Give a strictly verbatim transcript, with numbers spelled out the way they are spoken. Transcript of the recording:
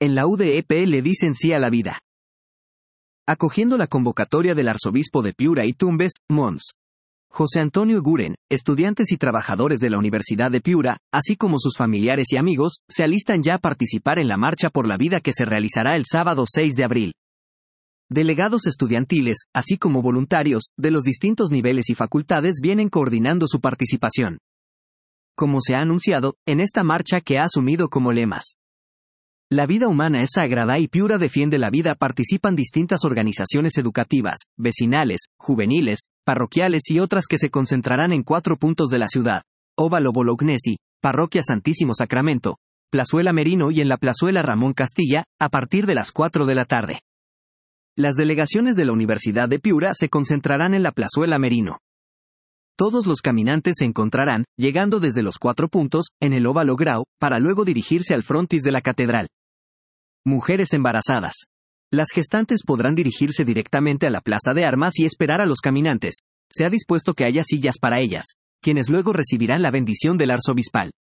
En la U D E P le dicen sí a la vida. Acogiendo la convocatoria del arzobispo de Piura y Tumbes, Mons. José Antonio Eguren, estudiantes y trabajadores de la Universidad de Piura, así como sus familiares y amigos, se alistan ya a participar en la Marcha por la Vida que se realizará el sábado seis de abril. Delegados estudiantiles, así como voluntarios, de los distintos niveles y facultades vienen coordinando su participación. Como se ha anunciado, en esta marcha que ha asumido como lemas: la vida humana es sagrada y Piura defiende la vida, participan distintas organizaciones educativas, vecinales, juveniles, parroquiales y otras que se concentrarán en cuatro puntos de la ciudad: Óvalo Bolognesi, Parroquia Santísimo Sacramento, Plazuela Merino y en la Plazuela Ramón Castilla, a partir de las cuatro de la tarde. Las delegaciones de la Universidad de Piura se concentrarán en la Plazuela Merino. Todos los caminantes se encontrarán, llegando desde los cuatro puntos, en el Óvalo Grau, para luego dirigirse al frontis de la catedral. Mujeres embarazadas. Las gestantes podrán dirigirse directamente a la Plaza de Armas y esperar a los caminantes. Se ha dispuesto que haya sillas para ellas, quienes luego recibirán la bendición del arzobispal.